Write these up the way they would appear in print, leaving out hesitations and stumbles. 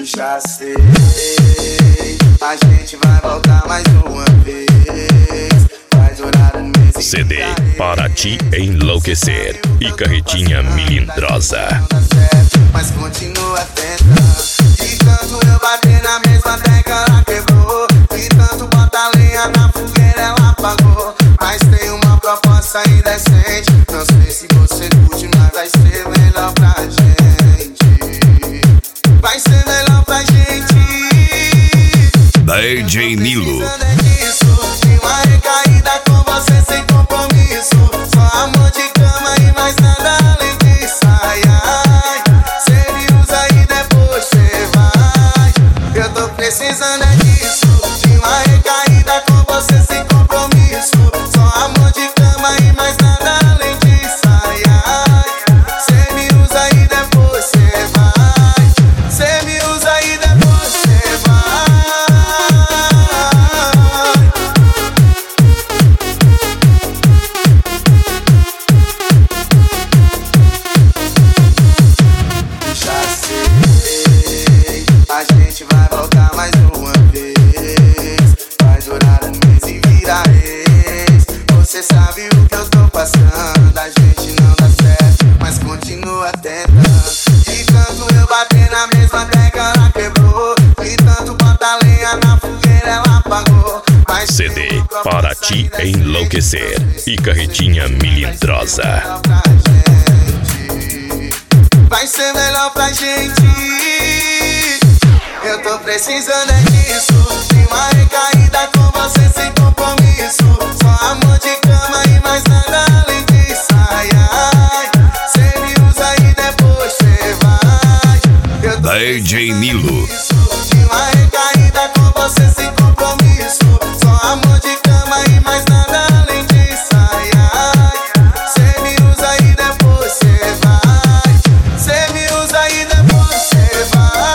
Já sei, a gente vai voltar mais uma vez. Faz horário no mês CD para te enlouquecer e carretinha melindrosa. Mas continua tentando. De tanto eu bater na mesma tecla, ela quebrou. De tanto botar lenha na fogueira, ela apagou. Mas tem uma proposta indecente. Não sei se você curte, mas vai ser melhor pra gente. Vai ser melhor pra gente. DJ Nilo. De uma recaída com você sem compromisso. Só amor de cama e mais nada além disso. Ai, ai, cê me usa e depois cê vai. Eu tô precisando é disso. De uma recaída com você sem compromisso. Só amor de cama e mais nada além disso. Ai, ai, cê me usa e depois cê vai. Cê me usa e depois cê vai. Já sei, a gente vai voltar mais uma vez. Faz horário no mês e vira ex. Você sabe o que eu tô passando. A gente não dá certo, mas continua tentando. De tanto eu bater na mesma tecla, ela quebrou. De tanto botar lenha na fogueira, ela apagou. Mas CD para te enlouquecer e carretinha melindrosa. Vai ser melhor pra gente. Eu tô precisando é disso. De uma recaída com você sem compromisso. Só amor de cama e mais nada além disso. Ai, ai, cê me usa e depois cê vai. Eu tô DJ Nilo. de uma recaída com você sem compromisso. Só amor de cama e mais nada além disso. Ai, ai, cê me usa e depois cê vai. Cê me usa e depois cê vai.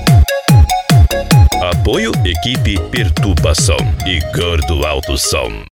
Apoio equipe Perturbação e Gordo Alto Som.